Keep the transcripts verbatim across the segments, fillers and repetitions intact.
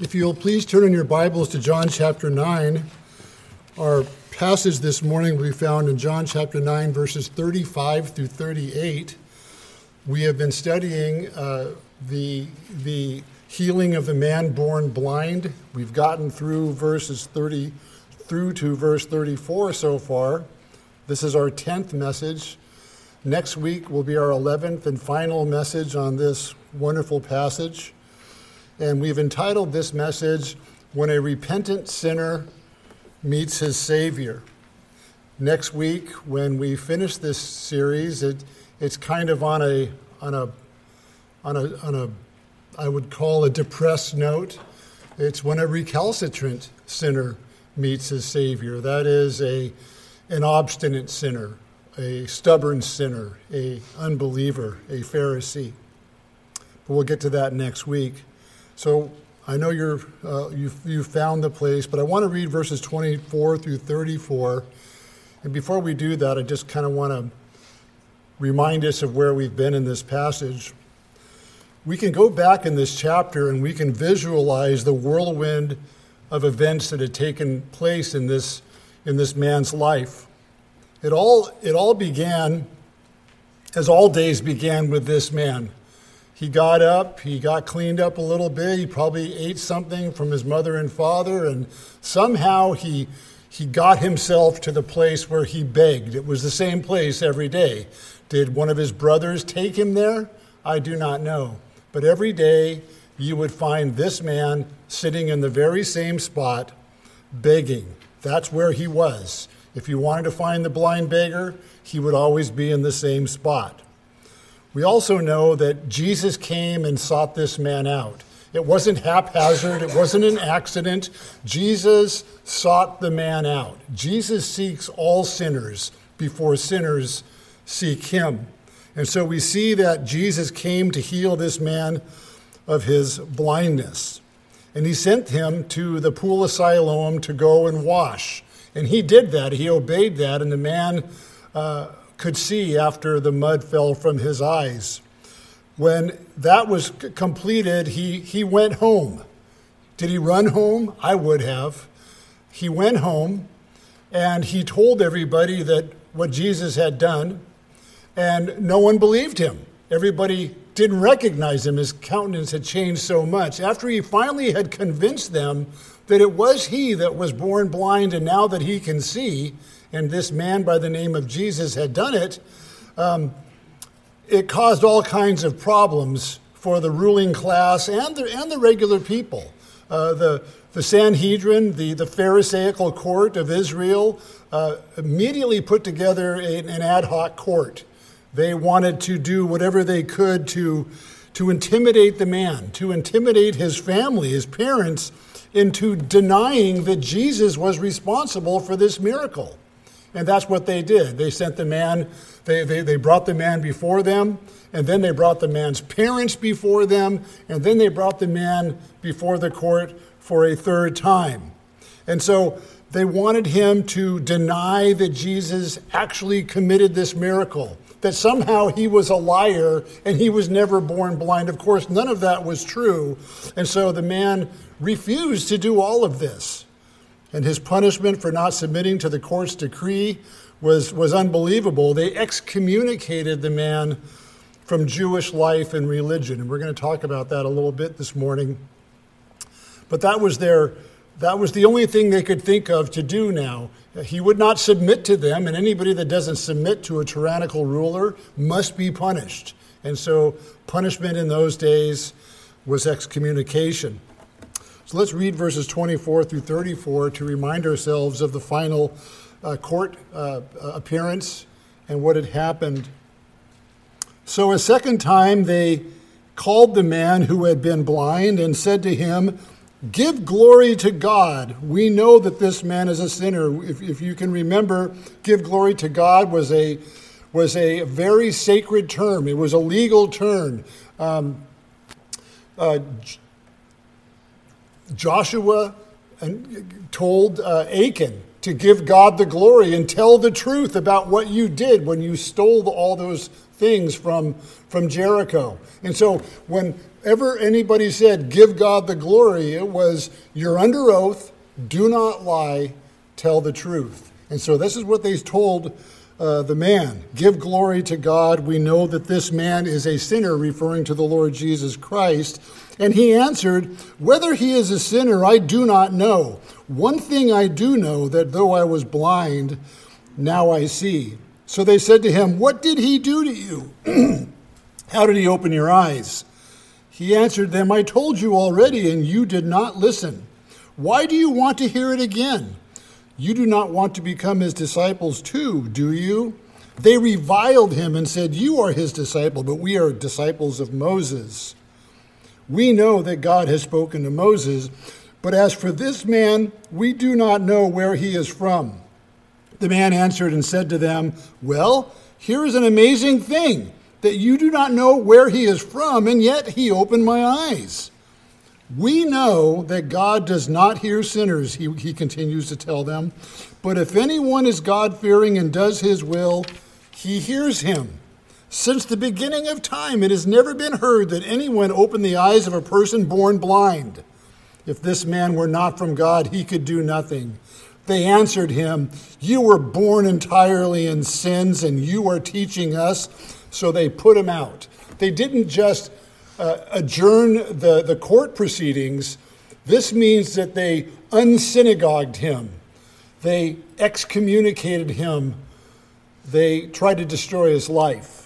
If you'll please turn in your Bibles to John chapter nine. Our passage this morning will be found in John chapter nine, verses thirty-five through thirty-eight. We have been studying uh, the, the healing of the man born blind. We've gotten through verses thirty through to verse thirty-four so far. This is our tenth message. Next week will be our eleventh and final message on this wonderful passage. And we've entitled this message, When a Repentant Sinner Meets His Savior. Next week, when we finish this series, it, it's kind of on a, on a, on a, on a, I would call a depressed note. It's when a recalcitrant sinner meets his Savior. That is a, an obstinate sinner, a stubborn sinner, a unbeliever, a Pharisee. But we'll get to that next week. So I know you're, uh, you've, you've found the place, but I want to read verses twenty-four through thirty-four. And before we do that, I just kind of want to remind us of where we've been in this passage. We can go back in this chapter and we can visualize the whirlwind of events that had taken place in this, in this man's life. It all, it all began, as all days began with this man. He got up, he got cleaned up a little bit, he probably ate something from his mother and father, and somehow he he got himself to the place where he begged. It was the same place every day. Did one of his brothers take him there? I do not know. But every day you would find this man sitting in the very same spot, begging. That's where he was. If you wanted to find the blind beggar, he would always be in the same spot. We also know that Jesus came and sought this man out. It wasn't haphazard. It wasn't an accident. Jesus sought the man out. Jesus seeks all sinners before sinners seek him. And so we see that Jesus came to heal this man of his blindness. And he sent him to the pool of Siloam to go and wash. And he did that. He obeyed that. And the man uh, could see after the mud fell from his eyes. When that was c- completed, he, he went home. Did he run home? I would have. He went home and he told everybody that what Jesus had done, and no one believed him. Everybody didn't recognize him. His countenance had changed so much. After he finally had convinced them that it was he that was born blind and now that he can see, and this man by the name of Jesus had done it, um, it caused all kinds of problems for the ruling class and the, and the regular people. Uh, the, the Sanhedrin, the, the Pharisaical court of Israel, uh, immediately put together a, an ad hoc court. They wanted to do whatever they could to, to intimidate the man, to intimidate his family, his parents, into denying that Jesus was responsible for this miracle. And that's what they did. They sent the man, they, they, they brought the man before them, and then they brought the man's parents before them, and then they brought the man before the court for a third time. And so they wanted him to deny that Jesus actually committed this miracle, that somehow he was a liar and he was never born blind. Of course, none of that was true. And so the man refused to do all of this. And his punishment for not submitting to the court's decree was, was unbelievable. They excommunicated the man from Jewish life and religion. And we're going to talk about that a little bit this morning. But that was their, that was the only thing they could think of to do now. He would not submit to them, and anybody that doesn't submit to a tyrannical ruler must be punished. And so punishment in those days was excommunication. So let's read verses twenty-four through thirty-four to remind ourselves of the final uh, court uh, appearance and what had happened. So a second time they called the man who had been blind and said to him, "Give glory to God. We know that this man is a sinner." If, if you can remember, give glory to God was a was a very sacred term. It was a legal term. Um, uh, Joshua told uh, Achan to give God the glory and tell the truth about what you did when you stole all those things from, from Jericho. And so whenever anybody said, give God the glory, it was, you're under oath, do not lie, tell the truth. And so this is what they told uh, the man. Give glory to God. We know that this man is a sinner, referring to the Lord Jesus Christ. And he answered, whether he is a sinner, I do not know. One thing I do know, that though I was blind, now I see. So they said to him, what did he do to you? How did he open your eyes? He answered them, I told you already, and you did not listen. Why do you want to hear it again? You do not want to become his disciples too, do you? They reviled him and said, you are his disciple, but we are disciples of Moses. We know that God has spoken to Moses, but as for this man, we do not know where he is from. The man answered and said to them, well, here is an amazing thing, that you do not know where he is from, and yet he opened my eyes. We know that God does not hear sinners, he, he continues to tell them, but if anyone is God-fearing and does his will, he hears him. Since the beginning of time, it has never been heard that anyone opened the eyes of a person born blind. If this man were not from God, he could do nothing. They answered him, you were born entirely in sins, and you are teaching us. So they put him out. They didn't just uh, adjourn the, the court proceedings. This means that they unsynagogued him. They excommunicated him. They tried to destroy his life.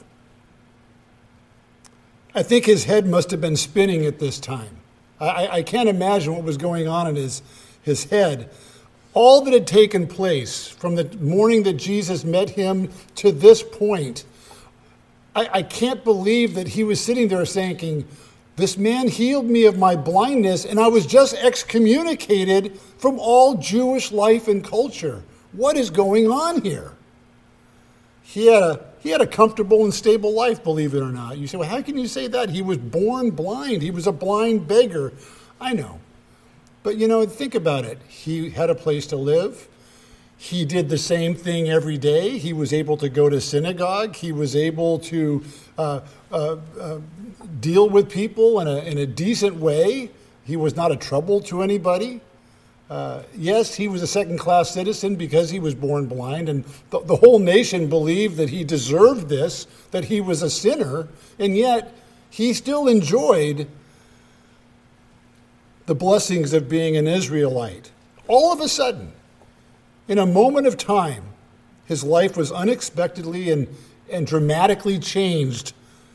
I think his head must have been spinning at this time. I, I can't imagine what was going on in his, his head. All that had taken place from the morning that Jesus met him to this point, I, I can't believe that he was sitting there thinking, this man healed me of my blindness, and I was just excommunicated from all Jewish life and culture. What is going on here? He had a he had a comfortable and stable life, believe it or not. You say, well, how can you say that? He was born blind. He was a blind beggar. I know. But, you know, think about it. He had a place to live. He did the same thing every day. He was able to go to synagogue. He was able to uh, uh, uh, deal with people in a, in a decent way. He was not a trouble to anybody. Uh, yes, he was a second-class citizen because he was born blind, and the, the whole nation believed that he deserved this, that he was a sinner, and yet he still enjoyed the blessings of being an Israelite. All of a sudden, in a moment of time, his life was unexpectedly and, and dramatically changed.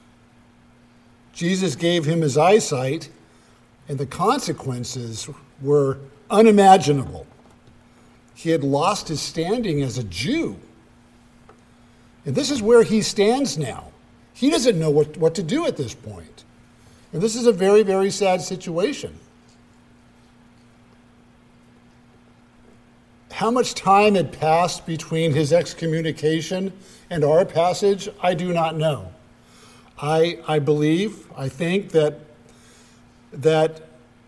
Jesus gave him his eyesight, and the consequences were unimaginable. He had lost his standing as a Jew. And this is where he stands now. He doesn't know what, what to do at this point. And this is a very, very sad situation. How much time had passed between his excommunication and our passage, I do not know. I, I believe, I think that, that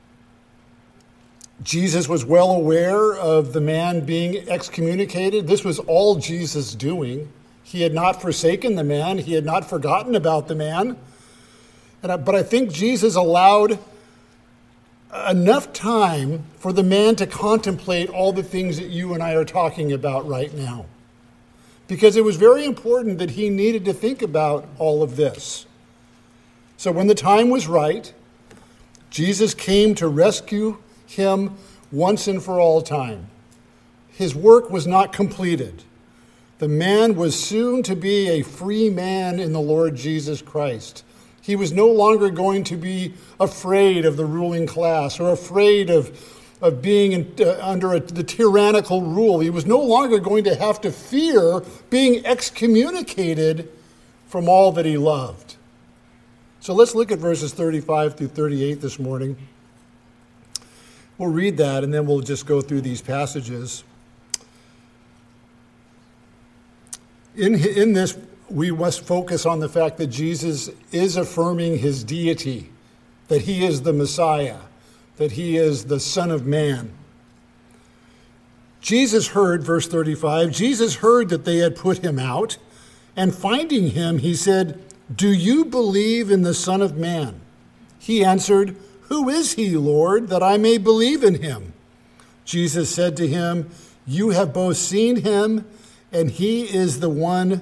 Jesus was well aware of the man being excommunicated. This was all Jesus doing. He had not forsaken the man. He had not forgotten about the man. And I, but I think Jesus allowed enough time for the man to contemplate all the things that you and I are talking about right now. Because it was very important that he needed to think about all of this. So when the time was right, Jesus came to rescue him once and for all time. His work was not completed. The man was soon to be a free man in the Lord Jesus Christ. He was no longer going to be afraid of the ruling class or afraid of, of being in, uh, under a, the tyrannical rule. He was no longer going to have to fear being excommunicated from all that he loved. So let's look at verses thirty-five through thirty-eight this morning. We'll read that, and then we'll just go through these passages. In, in this, we must focus on the fact that Jesus is affirming his deity, that he is the Messiah, that he is the Son of Man. Jesus heard, verse thirty-five, Jesus heard that they had put him out, And finding him, he said, "Do you believe in the Son of Man?" He answered, "Who is he, Lord, that I may believe in him?" Jesus said to him, "You have both seen him, and he is the one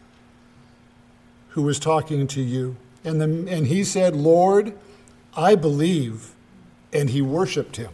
who was talking to you." And, the, and he said, "Lord, I believe," and he worshiped him.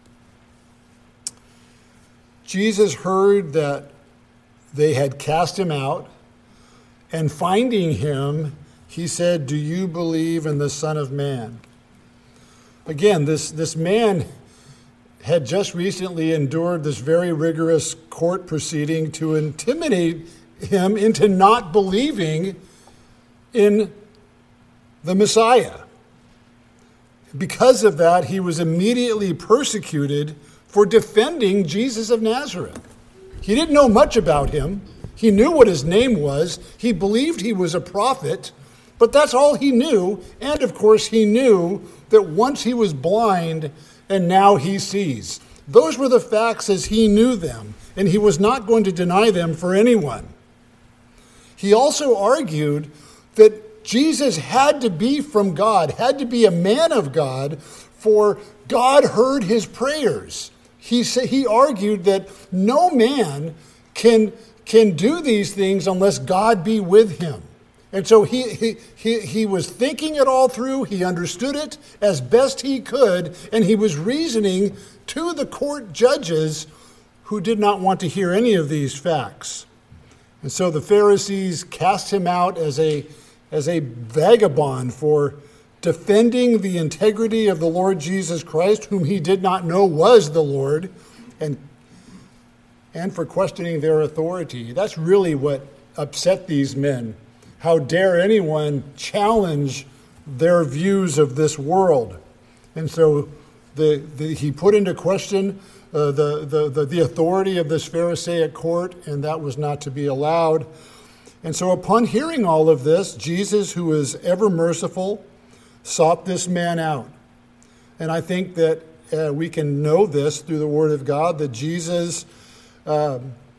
Jesus heard that they had cast him out, and finding him, he said, "Do you believe in the Son of Man?" Again, this, this man had just recently endured this very rigorous court proceeding to intimidate him into not believing in the Messiah. Because of that, he was immediately persecuted for defending Jesus of Nazareth. He didn't know much about him. He knew what his name was. He believed he was a prophet, but that's all he knew. And of course, he knew that once he was blind and now he sees. Those were the facts as he knew them, and he was not going to deny them for anyone. He also argued that Jesus had to be from God, had to be a man of God, for God heard his prayers. He said, he argued that no man can, can do these things unless God be with him. And so he, he, he, he was thinking it all through. He understood it as best he could, and he was reasoning to the court judges who did not want to hear any of these facts. And so the Pharisees cast him out as a, as a vagabond for defending the integrity of the Lord Jesus Christ, whom he did not know was the Lord, and, and for questioning their authority. That's really what upset these men. How dare anyone challenge their views of this world? And so the, the, he put into question uh, the, the, the, the authority of this Pharisaic court, and that was not to be allowed. And so upon hearing all of this, Jesus, who is ever merciful, sought this man out. And I think that uh, we can know this through the Word of God, that Jesus uh,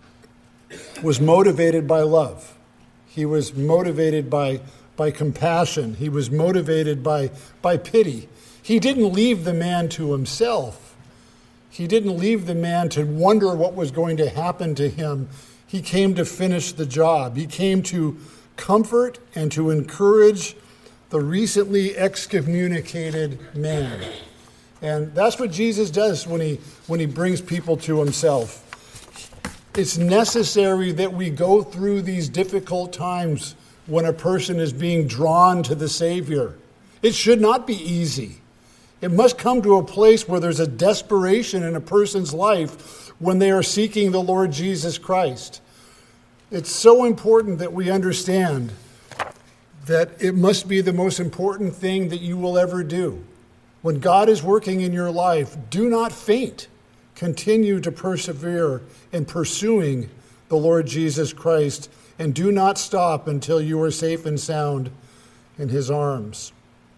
was motivated by love. He was motivated by, by compassion. He was motivated by, by pity. He didn't leave the man to himself. He didn't leave the man to wonder what was going to happen to him. He came to finish the job. He came to comfort and to encourage the recently excommunicated man. And that's what Jesus does when he, when he brings people to himself. It's necessary that we go through these difficult times when a person is being drawn to the Savior. It should not be easy. It must come to a place where there's a desperation in a person's life when they are seeking the Lord Jesus Christ. It's so important that we understand that it must be the most important thing that you will ever do. When God is working in your life, do not faint. Continue to persevere in pursuing the Lord Jesus Christ, and do not stop until you are safe and sound in his arms.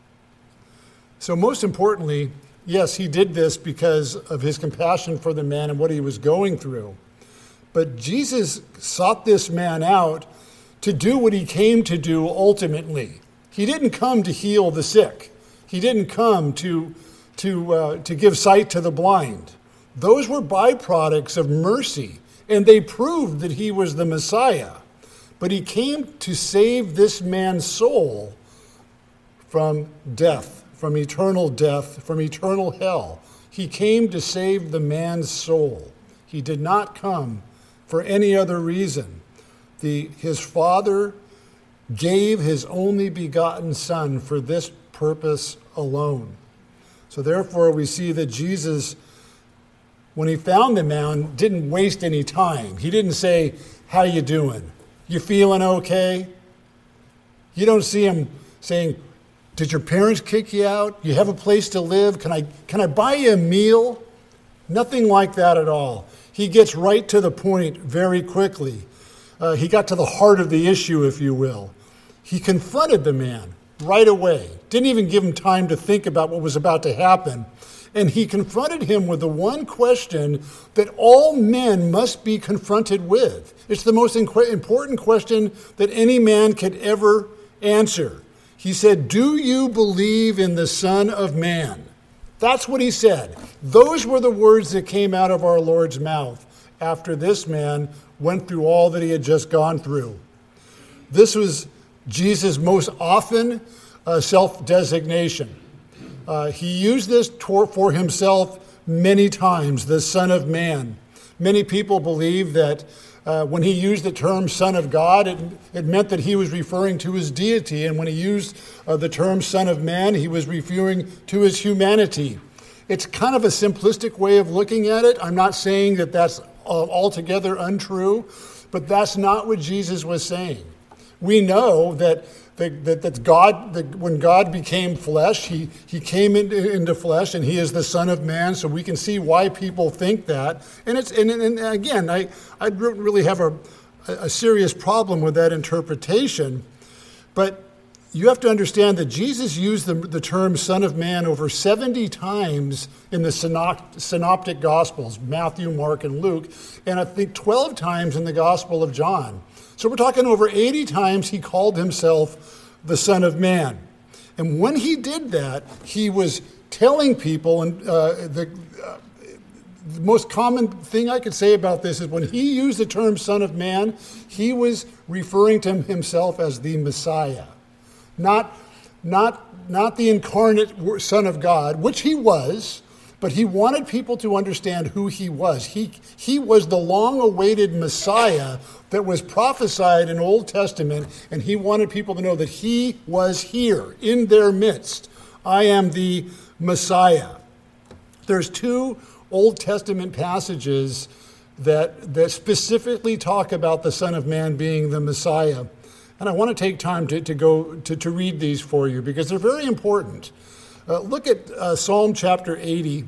So most importantly, yes, he did this because of his compassion for the man and what he was going through. But Jesus sought this man out to do what he came to do ultimately. He didn't come to heal the sick. He didn't come to, to, uh, to give sight to the blind. Those were byproducts of mercy, and they proved that he was the Messiah. But he came to save this man's soul from death, from eternal death, from eternal hell. He came to save the man's soul. He did not come for any other reason. The, his Father gave his only begotten Son for this purpose alone. So therefore we see that Jesus, when he found the man, didn't waste any time. He didn't say, "How you doing? You feeling okay?" You don't see him saying, "Did your parents kick you out? You have a place to live? Can I, can I buy you a meal?" Nothing like that at all. He gets right to the point very quickly. Uh, he got to the heart of the issue, if you will. He confronted the man right away. Didn't even give him time to think about what was about to happen. And he confronted him with the one question that all men must be confronted with. It's the most important question that any man could ever answer. He said, "Do you believe in the Son of Man?" That's what he said. Those were the words that came out of our Lord's mouth after this man went through all that he had just gone through. This was Jesus' most often uh, self-designation. Uh, he used this for himself many times, the Son of Man. Many people believe that uh, when he used the term Son of God, it, it meant that he was referring to his deity. And when he used uh, the term Son of Man, he was referring to his humanity. It's kind of a simplistic way of looking at it. I'm not saying that that's uh, altogether untrue, but that's not what Jesus was saying. We know that That, that, that God, that when God became flesh, he, he came into, into flesh, and he is the Son of Man, so we can see why people think that. And it's and, and again, I, I don't really have a, a serious problem with that interpretation, but you have to understand that Jesus used the, the term Son of Man over seventy times in the synoptic Gospels, Matthew, Mark, and Luke, and I think twelve times in the Gospel of John. So we're talking over eighty times he called himself the Son of Man. And when he did that, he was telling people, and uh, the, uh, the most common thing I could say about this is when he used the term Son of Man, he was referring to himself as the Messiah. Not, not, not the incarnate Son of God, which he was, but he wanted people to understand who he was. He, he was the long-awaited Messiah that was prophesied in Old Testament, and he wanted people to know that he was here in their midst. I am the Messiah. There's two Old Testament passages that, that specifically talk about the Son of Man being the Messiah. And I want to take time to, to go to, to read these for you because they're very important. Uh, look at uh, Psalm chapter eighty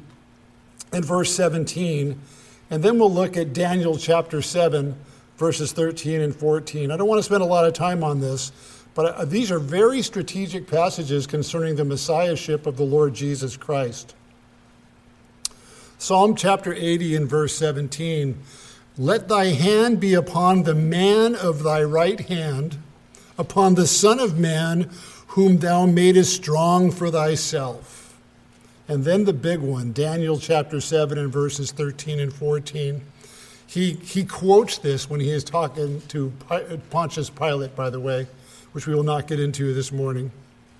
and verse seventeen, and then we'll look at Daniel chapter seven, verses thirteen and fourteen. I don't want to spend a lot of time on this, but uh, these are very strategic passages concerning the messiahship of the Lord Jesus Christ. Psalm chapter eighty and verse seventeen, "Let thy hand be upon the man of thy right hand, upon the Son of Man, whom thou madest strong for thyself." And then the big one, Daniel chapter seven and verses thirteen and fourteen. He, he quotes this when he is talking to Pontius Pilate, by the way, which we will not get into this morning.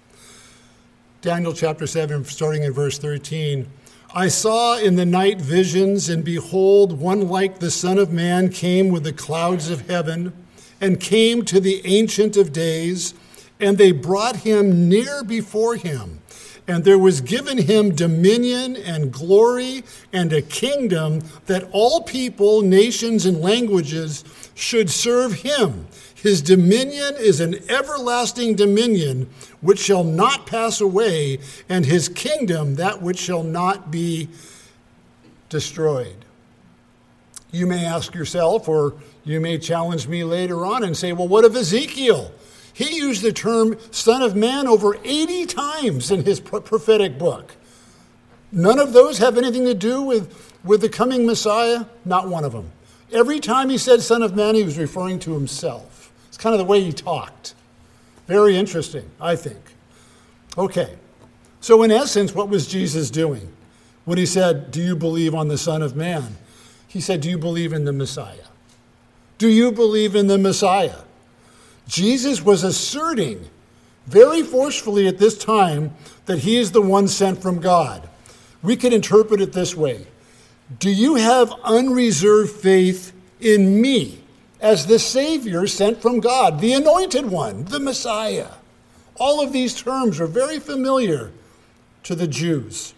Daniel chapter seven, starting in verse thirteen. "I saw in the night visions, and behold, one like the Son of Man came with the clouds of heaven, and came to the Ancient of Days, and they brought him near before him. And there was given him dominion and glory and a kingdom that all people, nations, and languages should serve him. His dominion is an everlasting dominion which shall not pass away, and his kingdom that which shall not be destroyed." You may ask yourself, or you may challenge me later on and say, well, what of Ezekiel? He used the term Son of Man over eighty times in his prophetic book. None of those have anything to do with, with the coming Messiah? Not one of them. Every time he said Son of Man, he was referring to himself. It's kind of the way he talked. Very interesting, I think. Okay, so in essence, what was Jesus doing when he said, "Do you believe on the Son of Man?" He said, "Do you believe in the Messiah? Do you believe in the Messiah?" Jesus was asserting very forcefully at this time that he is the one sent from God. We could interpret it this way: do you have unreserved faith in me as the Savior sent from God, the Anointed One, the Messiah? All of these terms are very familiar to the Jews.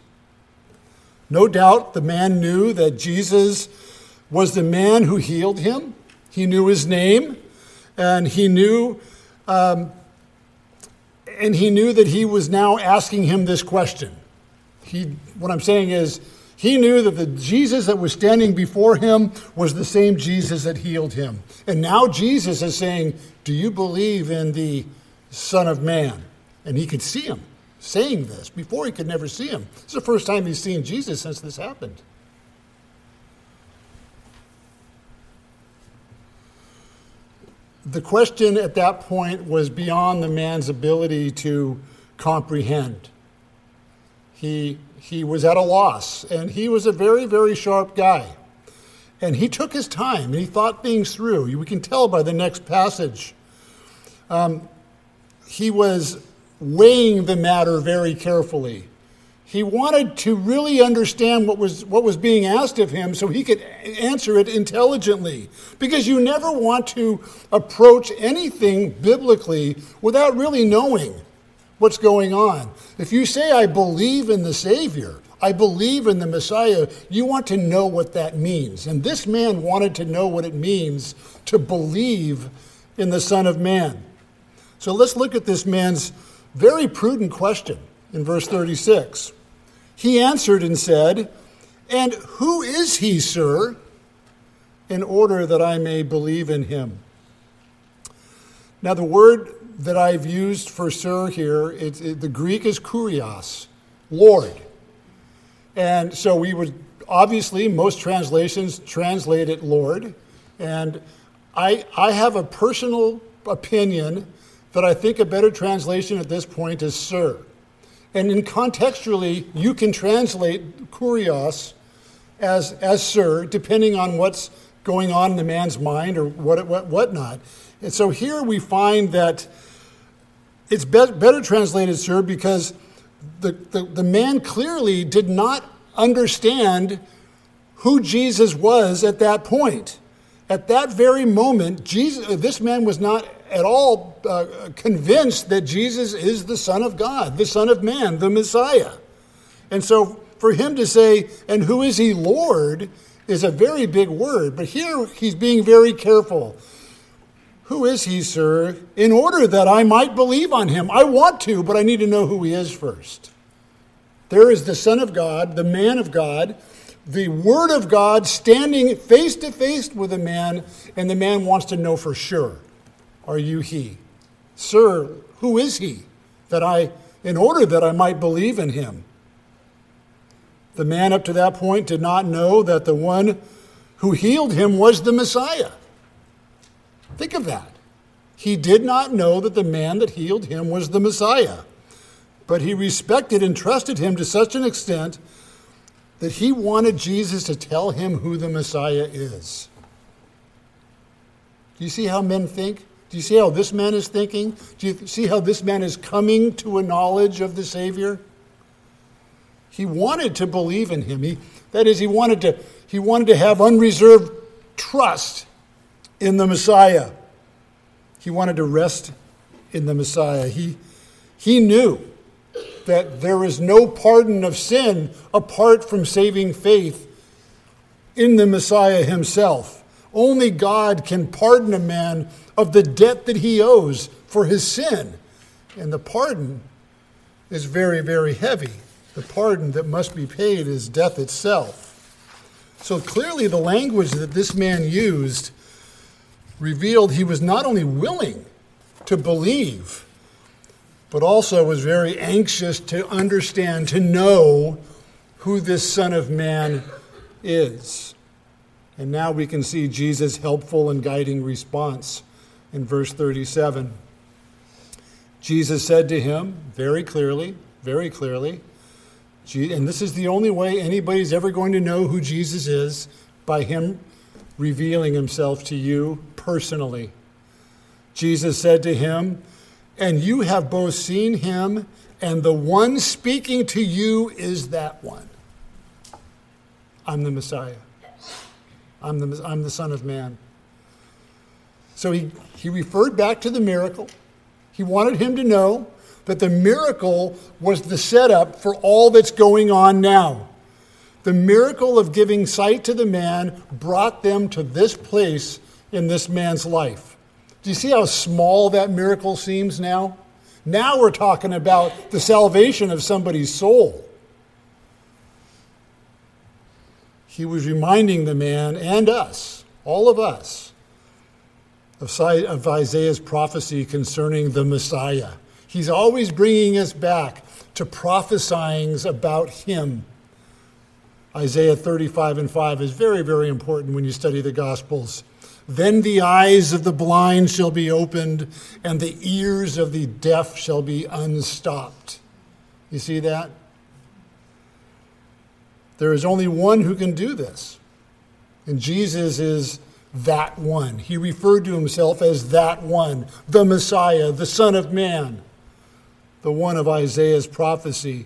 No doubt the man knew that Jesus was the man who healed him. He knew his name, and he knew, um, and he knew that he was now asking him this question. He, what I'm saying is, he knew that the Jesus that was standing before him was the same Jesus that healed him. And now Jesus is saying, "Do you believe in the Son of Man?" And he could see him. saying this. Before, he could never see him. This is the first time he's seen Jesus since this happened. The question at that point was beyond the man's ability to comprehend. He, he was at a loss, and he was a very, very sharp guy. And he took his time, and he thought things through. We can tell by the next passage. Um, he was weighing the matter very carefully. He wanted to really understand what was what was being asked of him so he could answer it intelligently. Because you never want to approach anything biblically without really knowing what's going on. If you say, I believe in the Savior, I believe in the Messiah, you want to know what that means. And this man wanted to know what it means to believe in the Son of Man. So let's look at this man's very prudent question in verse thirty-six. He answered and said, "And who is he, sir, in order that I may believe in him?" Now, the word that I've used for sir here, it's, it, the Greek is kurios, Lord. And so we would, obviously, most translations translate it Lord. And I, I have a personal opinion that I think a better translation at this point is sir. And in contextually, you can translate kurios as, as sir, depending on what's going on in the man's mind or what, what whatnot. And so here we find that it's be- better translated sir because the, the, the man clearly did not understand who Jesus was at that point. At that very moment, Jesus, this man was not at all uh, convinced that Jesus is the Son of God, the Son of Man, the Messiah. And so for him to say, and who is he, Lord, is a very big word. But here he's being very careful. Who is he, sir, in order that I might believe on him? I want to, but I need to know who he is first. There is the Son of God, the man of God, the Word of God standing face to face with a man, and the man wants to know for sure, are you he? Sir, who is he, that I, in order that I might believe in him? The man up to that point did not know that the one who healed him was the Messiah. Think of that. He did not know that the man that healed him was the Messiah, but he respected and trusted him to such an extent that he wanted Jesus to tell him who the Messiah is. Do you see how men think? Do you see how this man is thinking? Do you see how this man is coming to a knowledge of the Savior? He wanted to believe in him. He, that is, he wanted to, he wanted to have unreserved trust in the Messiah. He wanted to rest in the Messiah. He, he knew that there is no pardon of sin apart from saving faith in the Messiah himself. Only God can pardon a man of the debt that he owes for his sin. And the pardon is very, very heavy. The pardon that must be paid is death itself. So clearly the language that this man used revealed he was not only willing to believe, but also was very anxious to understand, to know who this Son of Man is. And now we can see Jesus' helpful and guiding response in verse thirty-seven. Jesus said to him very clearly, very clearly, and this is the only way anybody's ever going to know who Jesus is, by him revealing himself to you personally. Jesus said to him, "And you have both seen him, and the one speaking to you is that one. I'm the Messiah. I'm the, I'm the Son of Man." So he, he referred back to the miracle. He wanted him to know that the miracle was the setup for all that's going on now. The miracle of giving sight to the man brought them to this place in this man's life. Do you see how small that miracle seems now? Now we're talking about the salvation of somebody's soul. He was reminding the man and us, all of us, of Isaiah's prophecy concerning the Messiah. He's always bringing us back. to prophesyings about him. Isaiah thirty-five and five is very, very important when you study the Gospels. Then the eyes of the blind shall be opened, and the ears of the deaf shall be unstopped. You see that? There is only one who can do this. And Jesus is that one. He referred to himself as that one, the Messiah, the Son of Man, the one of Isaiah's prophecy.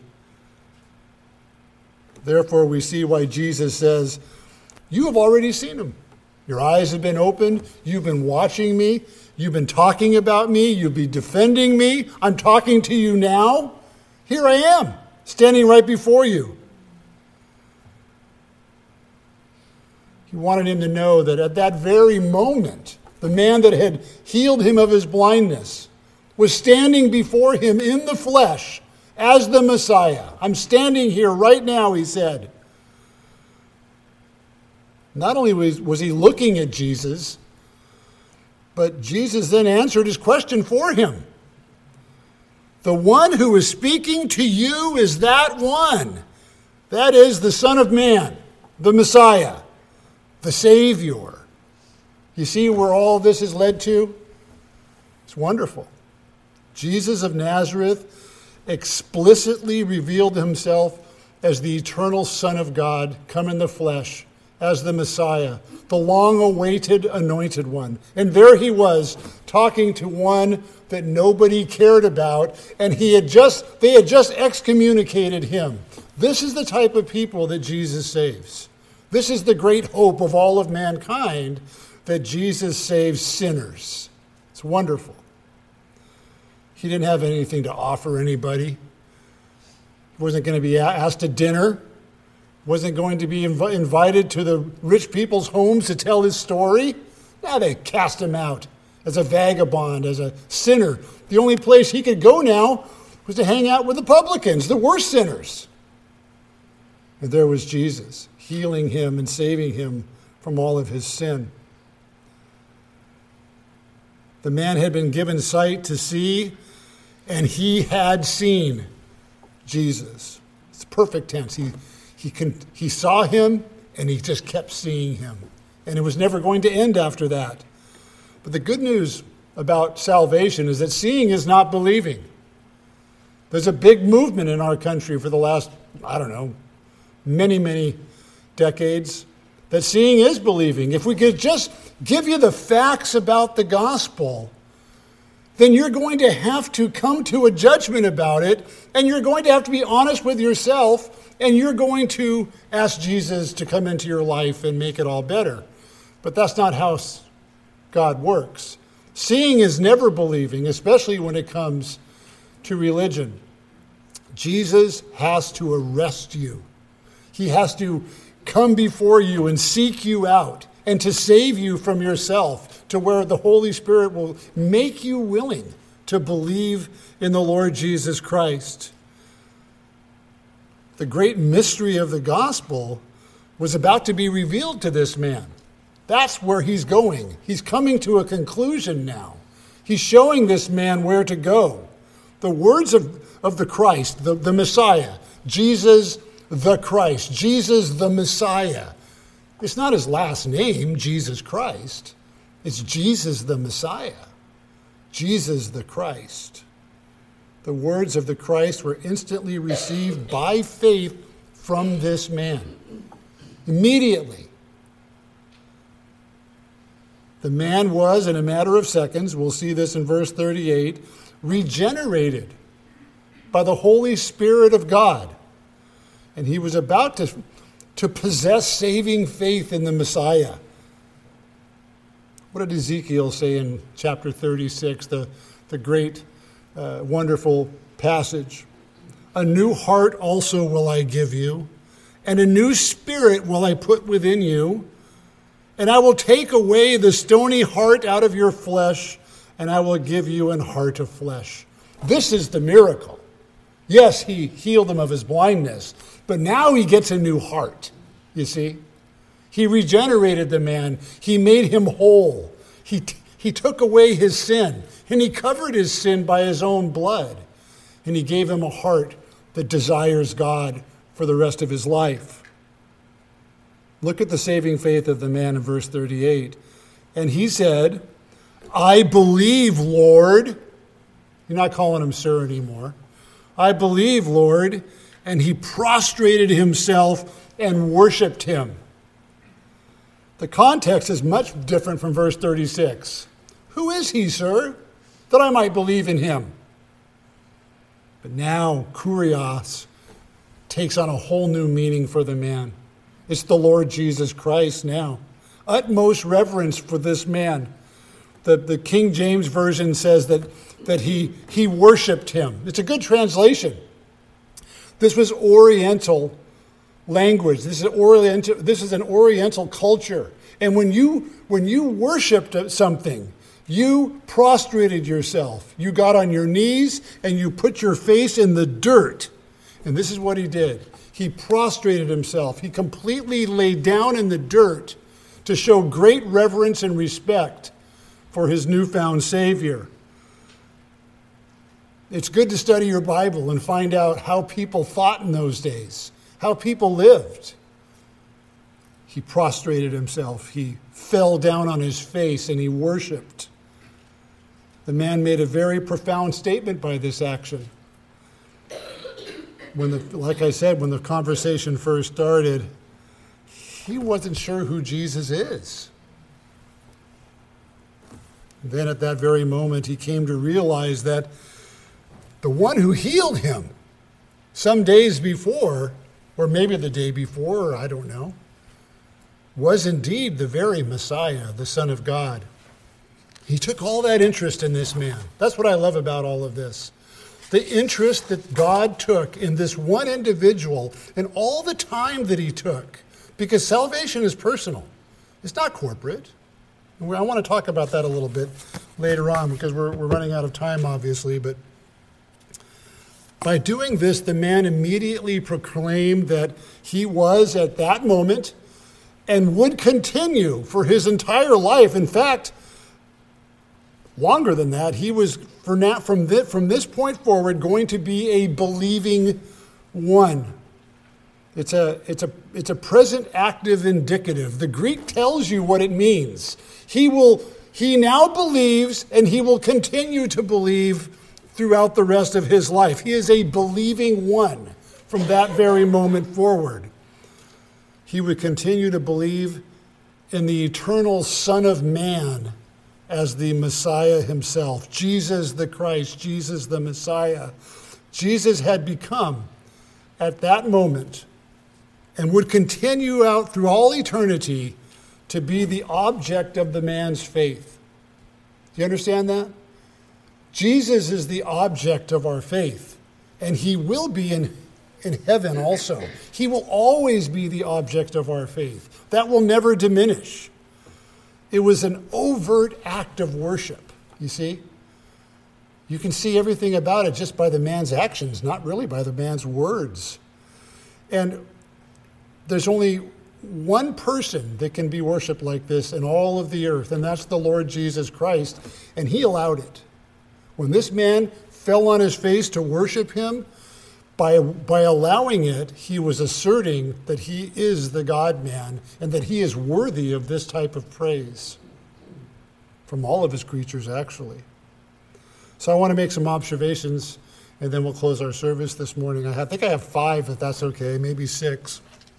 Therefore, we see why Jesus says, you have already seen him. Your eyes have been opened. You've been watching me. You've been talking about me. You'll be defending me. I'm talking to you now. Here I am, standing right before you. He wanted him to know that at that very moment, the man that had healed him of his blindness was standing before him in the flesh as the Messiah. I'm standing here right now, he said. Not only was, was he looking at Jesus, but Jesus then answered his question for him. The one who is speaking to you is that one. That is the Son of Man, the Messiah, the Savior. You see where all this has led to? It's wonderful. Jesus of Nazareth explicitly revealed himself as the eternal Son of God, come in the flesh, as the Messiah, the long-awaited anointed one. And there he was, talking to one that nobody cared about, and he had just they had just excommunicated him. This is the type of people that Jesus saves. This is the great hope of all of mankind, that Jesus saves sinners. It's wonderful. He didn't have anything to offer anybody. He wasn't going to be asked to dinner. Wasn't going to be inv- invited to the rich people's homes to tell his story. Now they cast him out as a vagabond, as a sinner. The only place he could go now was to hang out with the publicans, the worst sinners. And there was Jesus, healing him and saving him from all of his sin. The man had been given sight to see, and he had seen Jesus. It's perfect tense. He He, con- he saw him, and he just kept seeing him. And it was never going to end after that. But the good news about salvation is that seeing is not believing. There's a big movement in our country for the last, I don't know, many, many decades, that seeing is believing. If we could just give you the facts about the gospel, then you're going to have to come to a judgment about it, and you're going to have to be honest with yourself, and you're going to ask Jesus to come into your life and make it all better. But that's not how God works. Seeing is never believing, especially when it comes to religion. Jesus has to arrest you. He has to come before you and seek you out and to save you from yourself, to where the Holy Spirit will make you willing to believe in the Lord Jesus Christ. The great mystery of the gospel was about to be revealed to this man. That's where he's going. He's coming to a conclusion now. He's showing this man where to go. The words of, of the Christ, the, the Messiah, Jesus the Christ, Jesus the Messiah. It's not his last name, Jesus Christ. It's Jesus the Messiah, Jesus the Christ. The words of the Christ were instantly received by faith from this man. Immediately. The man was, in a matter of seconds, we'll see this in verse thirty-eight, regenerated by the Holy Spirit of God. And he was about to, to possess saving faith in the Messiah. What did Ezekiel say in chapter thirty-six, the, the great Uh, wonderful passage? A new heart also will I give you, and a new spirit will I put within you, and I will take away the stony heart out of your flesh, and I will give you an heart of flesh. This is the miracle. Yes, he healed him of his blindness, but now he gets a new heart, you see. He regenerated the man. He made him whole. He t- He took away his sin, and he covered his sin by his own blood. And he gave him a heart that desires God for the rest of his life. Look at the saving faith of the man in verse thirty-eight. And he said, I believe, Lord. You're not calling him sir anymore. I believe, Lord. And he prostrated himself and worshiped him. The context is much different from verse thirty-six. Who is he, sir, that I might believe in him? But now, kurios takes on a whole new meaning for the man. It's the Lord Jesus Christ now. Utmost reverence for this man. The, the King James Version says that, that he, he worshiped him. It's a good translation. This was Oriental language. This is Oriental, this is an Oriental culture. And when you, when you worshiped something, you prostrated yourself. You got on your knees and you put your face in the dirt. And this is what he did. He prostrated himself. He completely laid down in the dirt to show great reverence and respect for his newfound Savior. It's good to study your Bible and find out how people thought in those days, how people lived. He prostrated himself. He fell down on his face and he worshiped. The man made a very profound statement by this action. When the, like I said, when the conversation first started, he wasn't sure who Jesus is. Then at that very moment, he came to realize that the one who healed him some days before, or maybe the day before, or I don't know, was indeed the very Messiah, the Son of God. He took all that interest in this man. That's what I love about all of this. The interest that God took in this one individual and all the time that he took, because salvation is personal. It's not corporate. I want to talk about that a little bit later on because we're, we're running out of time, obviously. But by doing this, the man immediately proclaimed that he was at that moment and would continue for his entire life. In fact, longer than that, he was for now, from this, from this point forward going to be a believing one. It's a, it's a, it's a present active indicative. The Greek tells you what it means. He will, he now believes and he will continue to believe throughout the rest of his life. He is a believing one from that very moment forward. He would continue to believe in the eternal Son of Man as the Messiah himself, Jesus the Christ, Jesus the Messiah. Jesus had become, at that moment, and would continue out through all eternity to be the object of the man's faith. Do you understand that? Jesus is the object of our faith, and he will be in, in heaven also. He will always be the object of our faith. That will never diminish. It was an overt act of worship, you see? You can see everything about it just by the man's actions, not really by the man's words. And there's only one person that can be worshiped like this in all of the earth, and that's the Lord Jesus Christ, and he allowed it. When this man fell on his face to worship him, by, by allowing it, he was asserting that he is the God-man and that he is worthy of this type of praise from all of his creatures, actually. So I want to make some observations, and then we'll close our service this morning. I think I have five, if that's okay, maybe six.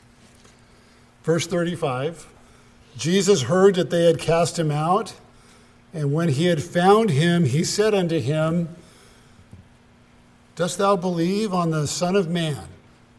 Verse thirty-five, Jesus heard that they had cast him out, and when he had found him, he said unto him, Dost thou believe on the Son of Man?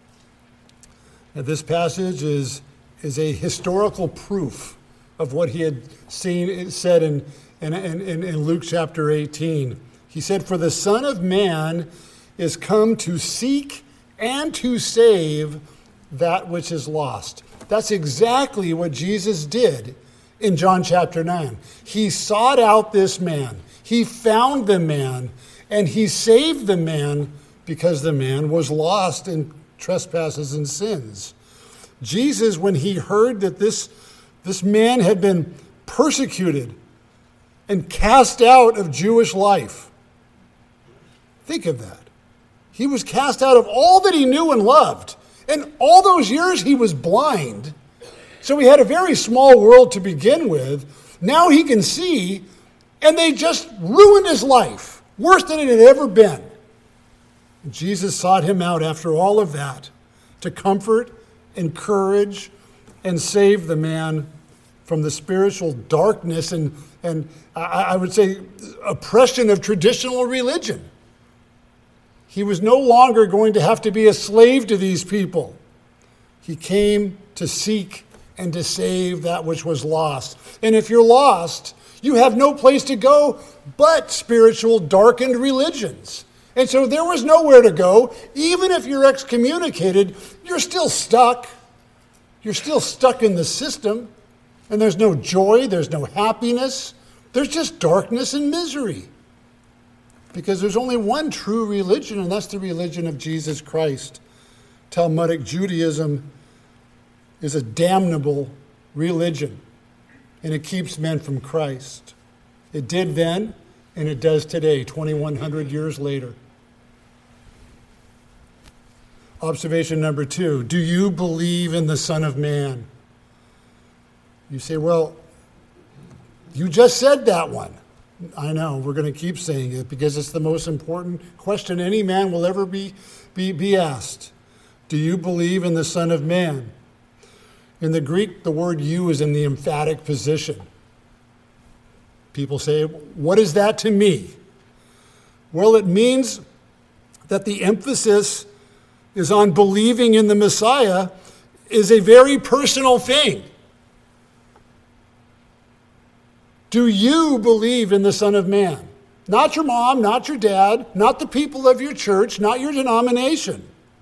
Now, this passage is, is a historical proof of what he had seen said in, in, in, in Luke chapter eighteen. He said, For the Son of Man is come to seek and to save that which is lost. That's exactly what Jesus did in John chapter nine. He sought out this man. He found the man, and he saved the man because the man was lost in trespasses and sins. Jesus, when he heard that this, this man had been persecuted and cast out of Jewish life, think of that. He was cast out of all that he knew and loved. And all those years he was blind. So he had a very small world to begin with. Now he can see, and they just ruined his life, worse than it had ever been. And Jesus sought him out after all of that to comfort, encourage, and save the man from the spiritual darkness and, and I, I would say oppression of traditional religion. He was no longer going to have to be a slave to these people. He came to seek and to save that which was lost. And if you're lost, you have no place to go but spiritual darkened religions. And so there was nowhere to go. Even if you're excommunicated, you're still stuck. You're still stuck in the system. And there's no joy, there's no happiness. There's just darkness and misery. Because there's only one true religion, and that's the religion of Jesus Christ. Talmudic Judaism is a damnable religion, and it keeps men from Christ. It did then, and it does today, twenty-one hundred years later. Observation number two, do you believe in the Son of Man? You say, well, you just said that one. I know, we're going to keep saying it because it's the most important question any man will ever be, be, be asked. Do you believe in the Son of Man? In the Greek, the word you is in the emphatic position. People say, what is that to me? Well, it means that the emphasis is on believing in the Messiah is a very personal thing. Do you believe in the Son of Man? Not your mom, not your dad, not the people of your church, not your denomination.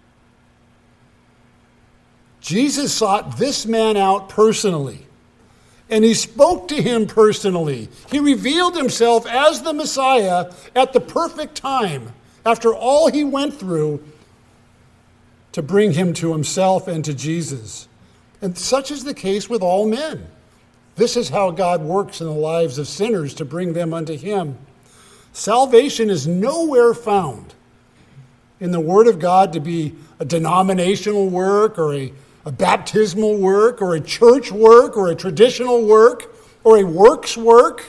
Jesus sought this man out personally, and he spoke to him personally. He revealed himself as the Messiah at the perfect time, after all he went through to bring him to himself and to Jesus. And such is the case with all men. This is how God works in the lives of sinners to bring them unto him. Salvation is nowhere found in the Word of God to be a denominational work or a, a baptismal work or a church work or a traditional work or a works work.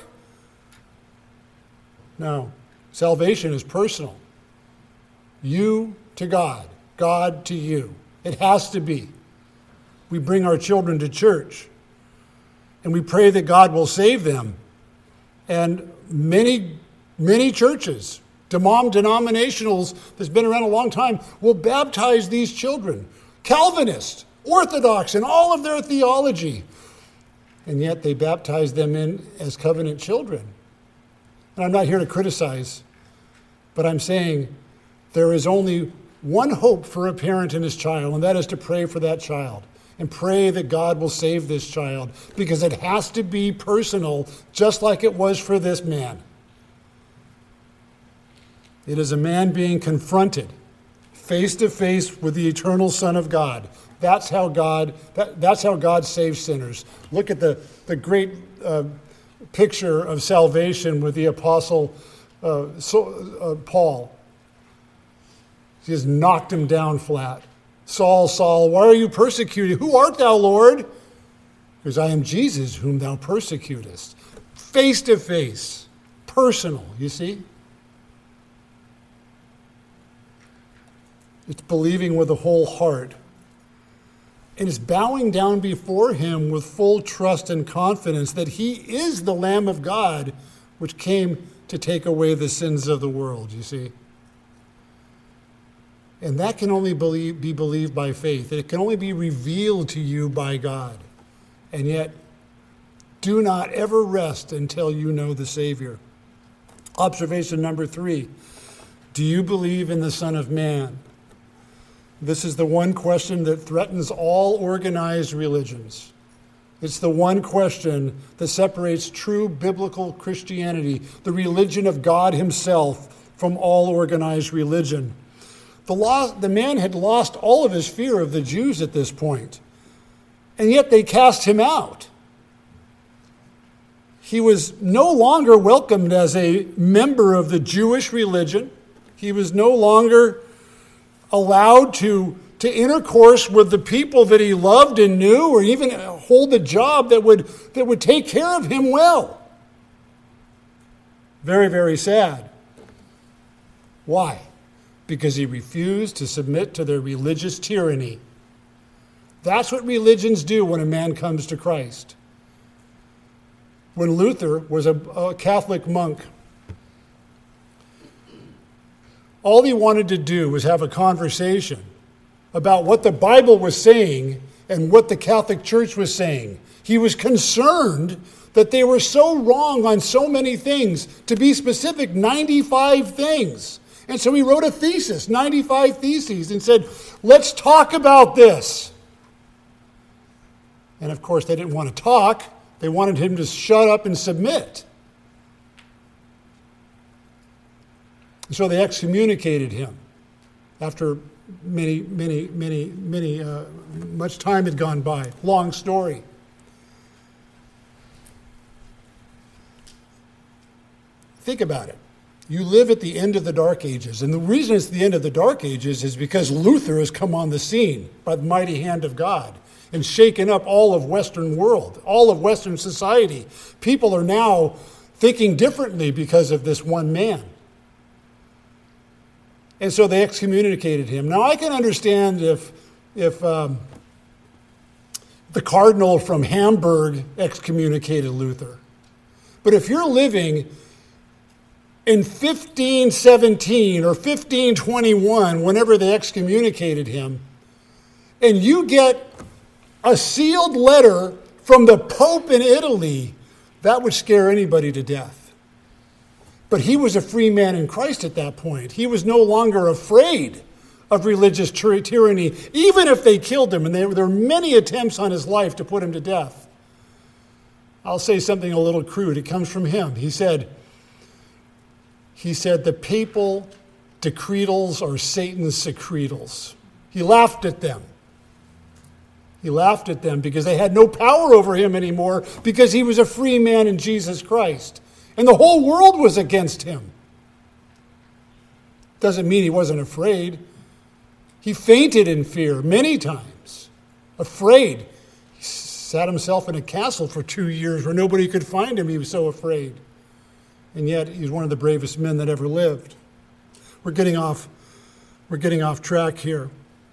No, salvation is personal. You to God, God to you. It has to be. We bring our children to church, and we pray that God will save them. And many, many churches, demom denominationals that's been around a long time, will baptize these children. Calvinist, Orthodox, and all of their theology. And yet they baptize them in as covenant children. And I'm not here to criticize, but I'm saying there is only one hope for a parent and his child, and that is to pray for that child. And pray that God will save this child, because it has to be personal, just like it was for this man. It is a man being confronted face to face with the eternal Son of God. That's how God, that, that's how God saves sinners. Look at the, the great uh, picture of salvation with the apostle uh, so, uh, Paul. He has knocked him down flat. Saul, Saul, why are you persecuted? Who art thou, Lord? Because I am Jesus whom thou persecutest. Face to face. Personal, you see? It's believing with the whole heart. And it's bowing down before him with full trust and confidence that he is the Lamb of God which came to take away the sins of the world, you see? And that can only believe, be believed by faith. It can only be revealed to you by God. And yet, do not ever rest until you know the Savior. Observation number three. Do you believe in the Son of Man? This is the one question that threatens all organized religions. It's the one question that separates true biblical Christianity, the religion of God himself, from all organized religion. The, lost, the man had lost all of his fear of the Jews at this point, and yet they cast him out. He was no longer welcomed as a member of the Jewish religion. He was no longer allowed to, to intercourse with the people that he loved and knew, or even hold a job that would, that would take care of him well. Very, very sad. Why? Because he refused to submit to their religious tyranny. That's what religions do when a man comes to Christ. When Luther was a, a Catholic monk, all he wanted to do was have a conversation about what the Bible was saying and what the Catholic Church was saying. He was concerned that they were so wrong on so many things. To be specific, ninety-five things. And so he wrote a thesis, ninety-five theses, and said, let's talk about this. And of course, they didn't want to talk. They wanted him to shut up and submit. And so they excommunicated him after many, many, many, many, uh, much time had gone by. Long story. Think about it. You live at the end of the Dark Ages. And the reason it's the end of the Dark Ages is because Luther has come on the scene by the mighty hand of God and shaken up all of Western world, all of Western society. People are now thinking differently because of this one man. And so they excommunicated him. Now, I can understand if, if um, the cardinal from Hamburg excommunicated Luther. But if you're living in fifteen seventeen or fifteen twenty-one, whenever they excommunicated him, and you get a sealed letter from the Pope in Italy, that would scare anybody to death. But he was a free man in Christ at that point. He was no longer afraid of religious tyranny, even if they killed him. And there were many attempts on his life to put him to death. I'll say something a little crude. It comes from him. He said, he said, the papal decretals are Satan's secretals. He laughed at them. He laughed at them because they had no power over him anymore because he was a free man in Jesus Christ. And the whole world was against him. Doesn't mean he wasn't afraid. He fainted in fear many times, afraid. He sat himself in a castle for two years where nobody could find him. He was so afraid. And yet he's one of the bravest men that ever lived. We're getting off, we're getting off track here.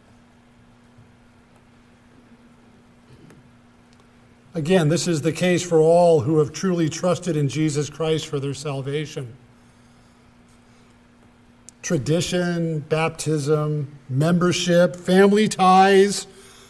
Again, this is the case for all who have truly trusted in Jesus Christ for their salvation. Tradition, baptism, membership, family ties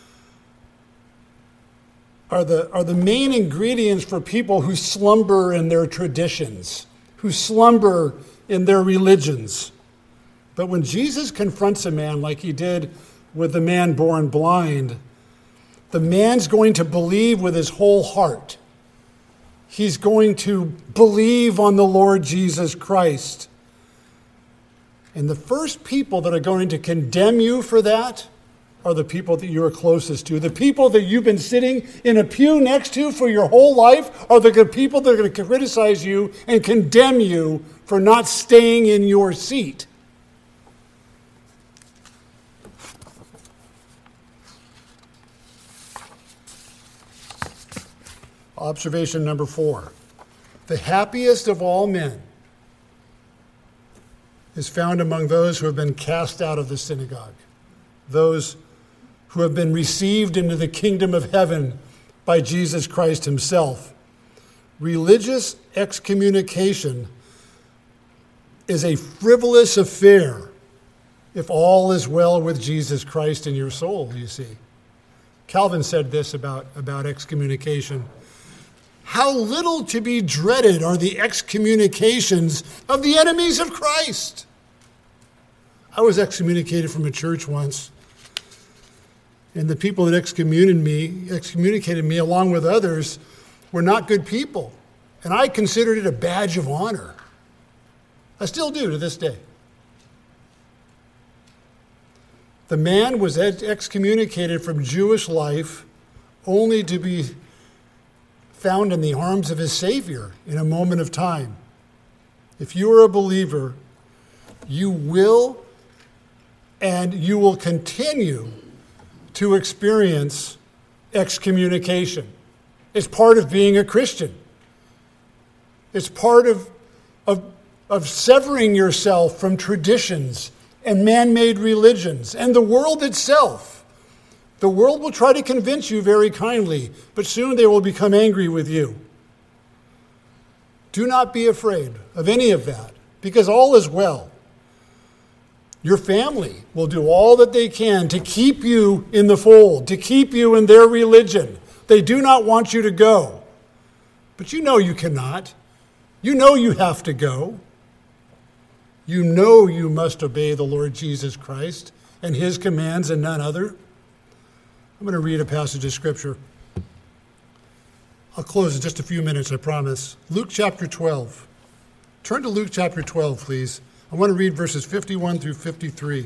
are the, are the main ingredients for people who slumber in their traditions, who slumber in their religions. But when Jesus confronts a man like he did with the man born blind, the man's going to believe with his whole heart. He's going to believe on the Lord Jesus Christ. And the first people that are going to condemn you for that are the people that you're closest to. The people that you've been sitting in a pew next to for your whole life are the people that are going to criticize you and condemn you for not staying in your seat. Observation number four. The happiest of all men is found among those who have been cast out of the synagogue, those who have been received into the kingdom of heaven by Jesus Christ himself. Religious excommunication is a frivolous affair if all is well with Jesus Christ in your soul, you see. Calvin said this about, about excommunication. How little to be dreaded are the excommunications of the enemies of Christ. I was excommunicated from a church once, and the people that excommunicated me, excommunicated me along with others were not good people, and I considered it a badge of honor. I still do to this day. The man was excommunicated from Jewish life only to be found in the arms of his Savior in a moment of time. If you are a believer, you will and you will continue to experience excommunication. It's part of being a Christian. It's part of, of, of severing yourself from traditions and man-made religions and the world itself. The world will try to convince you very kindly, but soon they will become angry with you. Do not be afraid of any of that, because all is well. Your family will do all that they can to keep you in the fold, to keep you in their religion. They do not want you to go. But you know you cannot. You know you have to go. You know you must obey the Lord Jesus Christ and his commands and none other. I'm going to read a passage of Scripture. I'll close in just a few minutes, I promise. Luke chapter twelve. Turn to Luke chapter twelve, please. I want to read verses fifty-one through fifty-three.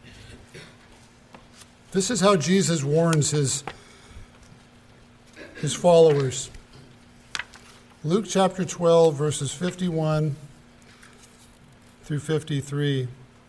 This is how Jesus warns his, his followers. Luke chapter twelve, verses fifty-one through fifty-three.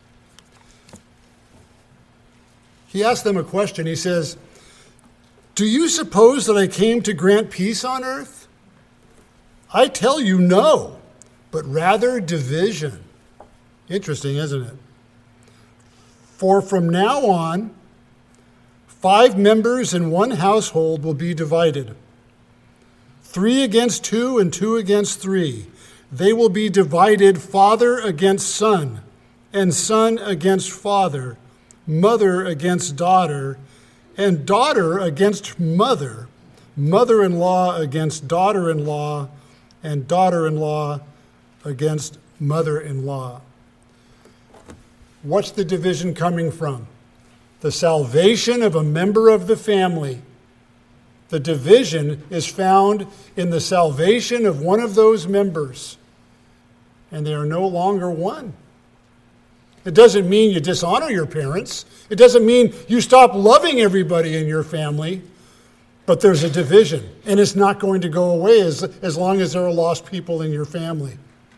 He asked them a question. He says, "Do you suppose that I came to grant peace on earth? I tell you no, but rather division." Interesting, isn't it? "For from now on, five members in one household will be divided. Three against two and two against three. They will be divided, father against son, and son against father, mother against daughter, and daughter against mother, mother-in-law against daughter-in-law, and daughter-in-law against mother-in-law." What's the division coming from? The salvation of a member of the family. The division is found in the salvation of one of those members, and they are no longer one. It doesn't mean you dishonor your parents. It doesn't mean you stop loving everybody in your family, but there's a division, and it's not going to go away as, as long as there are lost people in your family.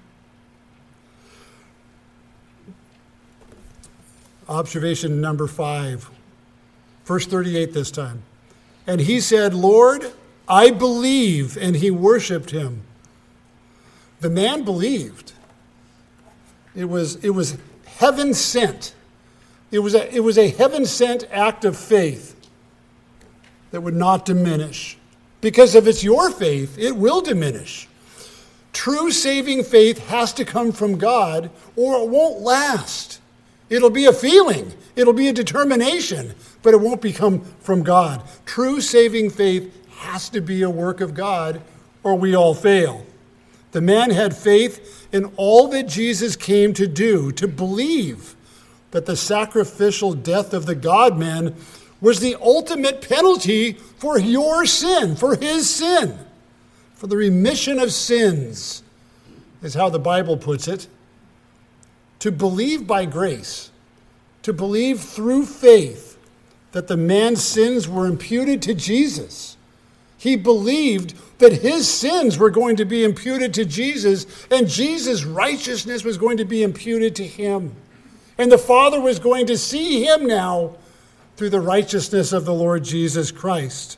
Observation number five, verse thirty-eight this time. "And he said, 'Lord, I believe,' and he worshiped him." The man believed. It was, it was heaven sent. It was a, it was a heaven sent act of faith that would not diminish. Because if it's your faith, it will diminish. True saving faith has to come from God, or it won't last. It'll be a feeling. It'll be a determination, but it won't become from God. True saving faith has to be a work of God, or we all fail. The man had faith in all that Jesus came to do, to believe that the sacrificial death of the God-man was the ultimate penalty for your sin, for his sin, for the remission of sins, is how the Bible puts it. To believe by grace, to believe through faith that the man's sins were imputed to Jesus. He believed that his sins were going to be imputed to Jesus, and Jesus' righteousness was going to be imputed to him. And the Father was going to see him now through the righteousness of the Lord Jesus Christ.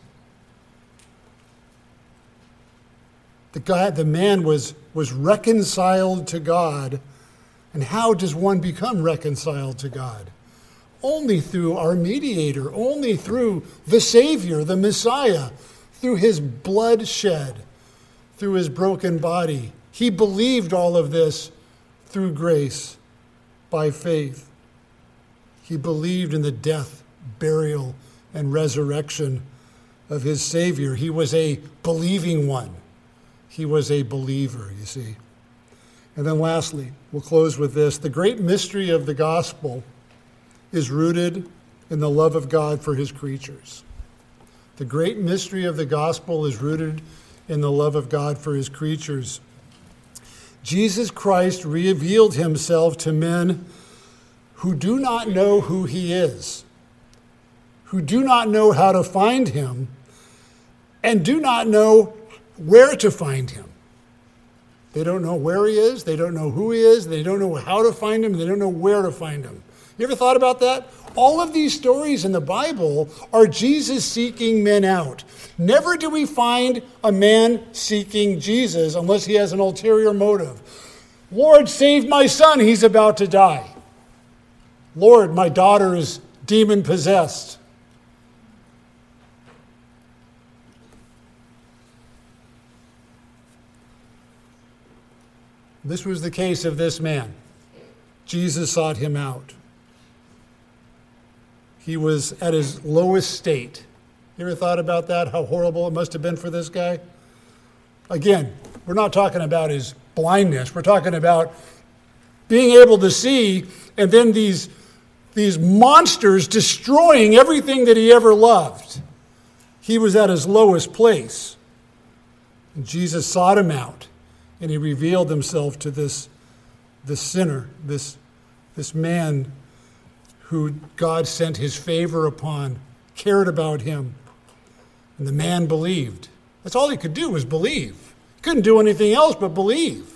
The guy, the man was, was reconciled to God. And how does one become reconciled to God? Only through our mediator, only through the Savior, the Messiah, through his blood shed, through his broken body. He believed all of this through grace, by faith. He believed in the death, burial, and resurrection of his Savior. He was a believing one. He was a believer, you see. And then lastly, we'll close with this. The great mystery of the gospel is rooted in the love of God for his creatures. The great mystery of the gospel is rooted in the love of God for his creatures. Jesus Christ revealed himself to men who do not know who he is, who do not know how to find him, and do not know where to find him. They don't know where he is. They don't know who he is. They don't know how to find him. They don't know where to find him. You ever thought about that? All of these stories in the Bible are Jesus seeking men out. Never do we find a man seeking Jesus unless he has an ulterior motive. Lord, save my son, he's about to die. Lord, my daughter is demon-possessed. This was the case of this man. Jesus sought him out. He was at his lowest state. You ever thought about that, how horrible it must have been for this guy? Again, we're not talking about his blindness. We're talking about being able to see, and then these, these monsters destroying everything that he ever loved. He was at his lowest place. And Jesus sought him out, and he revealed himself to this, this sinner, this, this man who God sent his favor upon, cared about him. And the man believed. That's all he could do was believe. He couldn't do anything else but believe.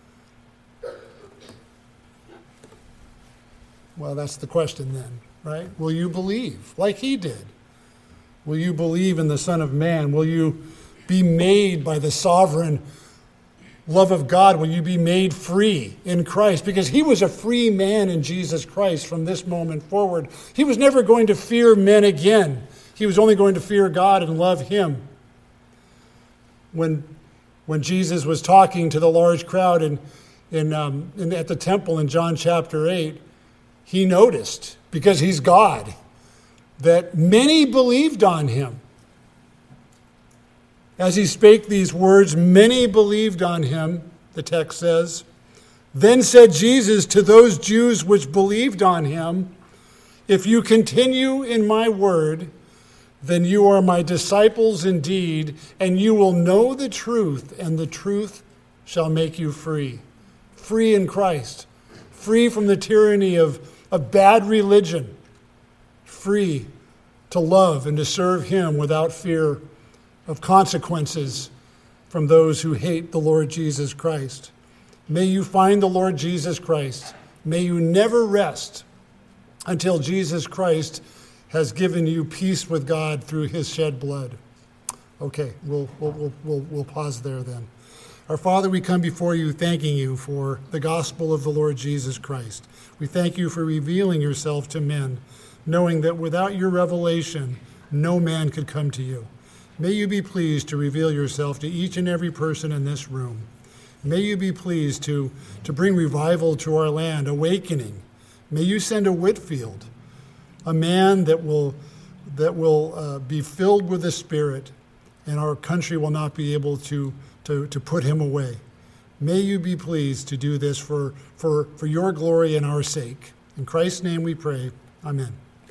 Well, that's the question then, right? Will you believe like he did? Will you believe in the Son of Man? Will you be made by the sovereign love of God? Will you be made free in Christ? Because he was a free man in Jesus Christ from this moment forward. He was never going to fear men again. He was only going to fear God and love him. When, when Jesus was talking to the large crowd in, in, um, in, at the temple in John chapter eight, he noticed, because he's God, that many believed on him. As he spake these words, many believed on him, the text says. Then said Jesus to those Jews which believed on him, if you continue in my word, then you are my disciples indeed, and you will know the truth, and the truth shall make you free. Free in Christ. Free from the tyranny of, of bad religion. Free to love and to serve him without fear of consequences from those who hate the Lord Jesus Christ. May you find the Lord Jesus Christ. May you never rest until Jesus Christ has given you peace with God through his shed blood. Okay, we'll, we'll, we'll, we'll pause there then. Our Father, we come before you thanking you for the gospel of the Lord Jesus Christ. We thank you for revealing yourself to men, knowing that without your revelation, no man could come to you. May you be pleased to reveal yourself to each and every person in this room. May you be pleased to, to bring revival to our land, awakening. May you send a Whitfield, a man that will, that will uh, be filled with the Spirit, and our country will not be able to, to, to put him away. May you be pleased to do this for, for, for your glory and our sake. In Christ's name we pray. Amen.